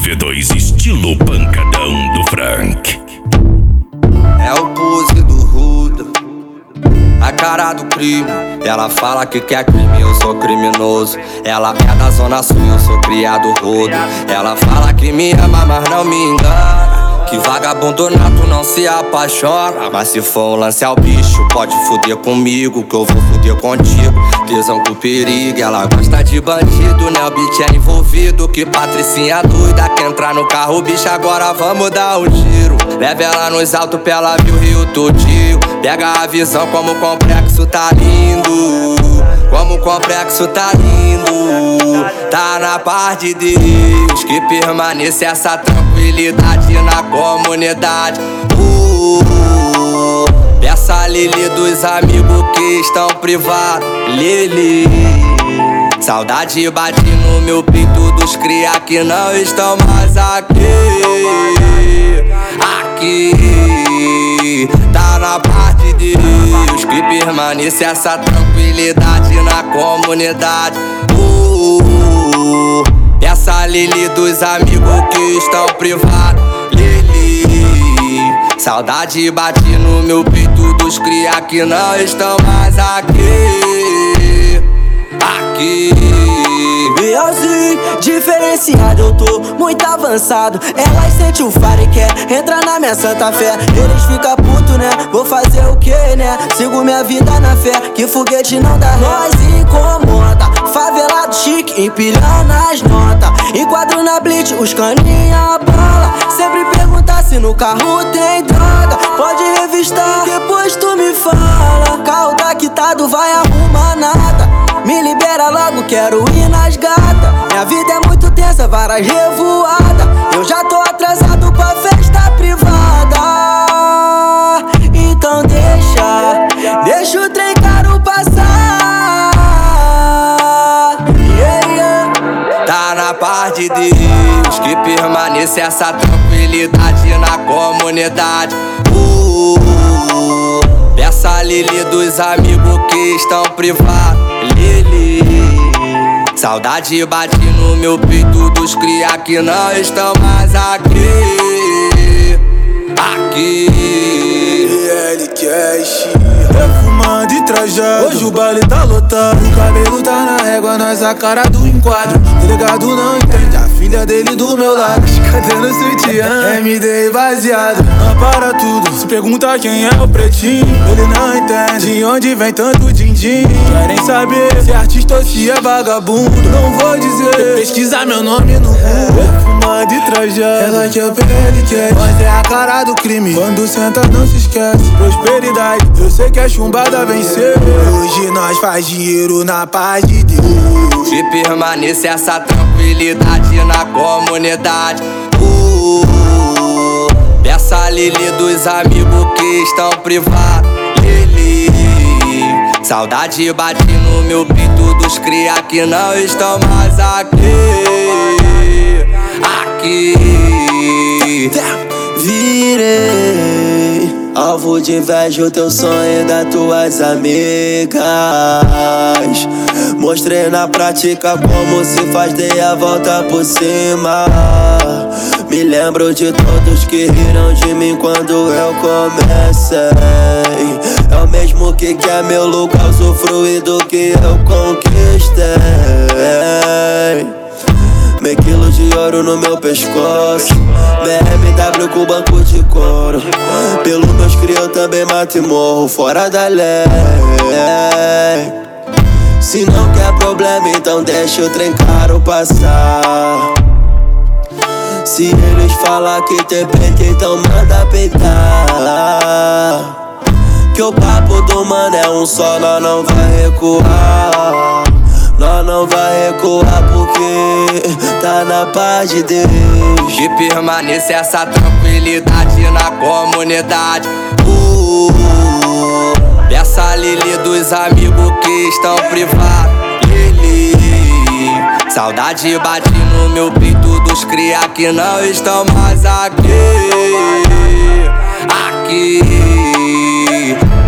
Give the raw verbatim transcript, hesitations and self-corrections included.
V dois estilo pancadão do Frank. É o pose do Ruda, a cara do crime. Ela fala que quer crime, eu sou criminoso. Ela é da zona sul, eu sou criado rodo. Ela fala que me ama, mas não me engana. Que vagabundo nato não se apaixona. Mas se for um lance ao bicho, pode fuder comigo, que eu vou fuder contigo. Tesão com perigo, ela gosta de bandido, né? O beat é envolvido. Que patricinha doida, quer entrar no carro, bicho, agora vamos dar um tiro. Leva ela nos altos pra ela ver o Rio todinho. Pega a visão como o complexo tá lindo. Como o complexo tá lindo. Tá na paz de Deus, que permaneça essa tranquilidade na comunidade. uh, uh, Peça Lili dos amigos que estão privados. Lili, saudade bate no meu peito dos cria que não estão mais aqui. Aqui, tá na paz de Deus, que permaneça essa tranquilidade na comunidade. uh, uh, Peça Lili dos amigos que estão privados. Lili, saudade bate no meu peito dos cria que não estão mais aqui. Aqui, Bielzinho, diferenciado, eu tô muito avançado. Elas sentem o faro e quer entrar na minha santa fé. Eles ficam puto, né? Vou fazer o que, né? Sigo minha vida na fé, que foguete não dá ré. Nós incomoda, favelado chique, empilhando as notas. Enquadro na blitz, os caninha bala. Sempre perguntar se no carro tem droga. Pode revistar, depois tu me fala. Carro tá quitado, vai arrumar nada. Me libera logo, quero ir nas gatas. Minha vida é muito tensa, várias revoadas. Eu já tô atrasado pra festa privada. Então deixa, deixa o trem caro passar. Yeah, yeah. Tá na paz de Deus, que permaneça essa tranquilidade na comunidade. uh, uh, Peça Lili dos amigos que estão privados. Lili, saudade bate no meu peito dos cria que não estão mais aqui. Aqui, L Cash, perfumado e trajado. Hoje o baile tá lotado, o cabelo tá na régua, nós a cara do enquadro. Delegado não entende, a filha dele do meu lado. Cadê no sutiã? M D baseado, não para tudo. Se pergunta quem é o pretinho, ele não entende de onde vem tanto din-din. Querem saber se é artista ou se é vagabundo. Não vou dizer, pesquisar meu nome no Google. Perfumado e trajado, ela que é o P L Cash, mas é a cara do crime. Quando senta não se esquece. Prosperidade, eu sei que a chumbada venceu. Hoje nós faz dinheiro na paz de Deus. que permaneça essa tranquilidade na comunidade. uh, uh, Peça Lili dos amigos que estão privados. Lili, saudade bate no meu peito dos cria que não estão mais aqui. Aqui, virei alvo de inveja, o teu sonho das tuas amigas. Mostrei na prática como se faz, dei a volta por cima. Me lembro de todos que riram de mim quando eu comecei. É o mesmo que quer meu lugar, usufruir do que eu conquistei. Meio quilo de ouro no meu pescoço, B M W com banco de couro. Pelo meus cria eu também mato e morro fora da lei. Se não quer problema, então deixa o trem caro passar. Se eles falar que tem peito, então manda peitar. Que o papo do mano é um só, nós não vai recuar. Nós não vai recuar porque tá na paz de Deus. que permaneça essa tranquilidade na comunidade. uh, uh, Peça Lili dos amigos que estão privados. Lili, saudade bate no meu peito dos cria que não estão mais aqui. Aqui,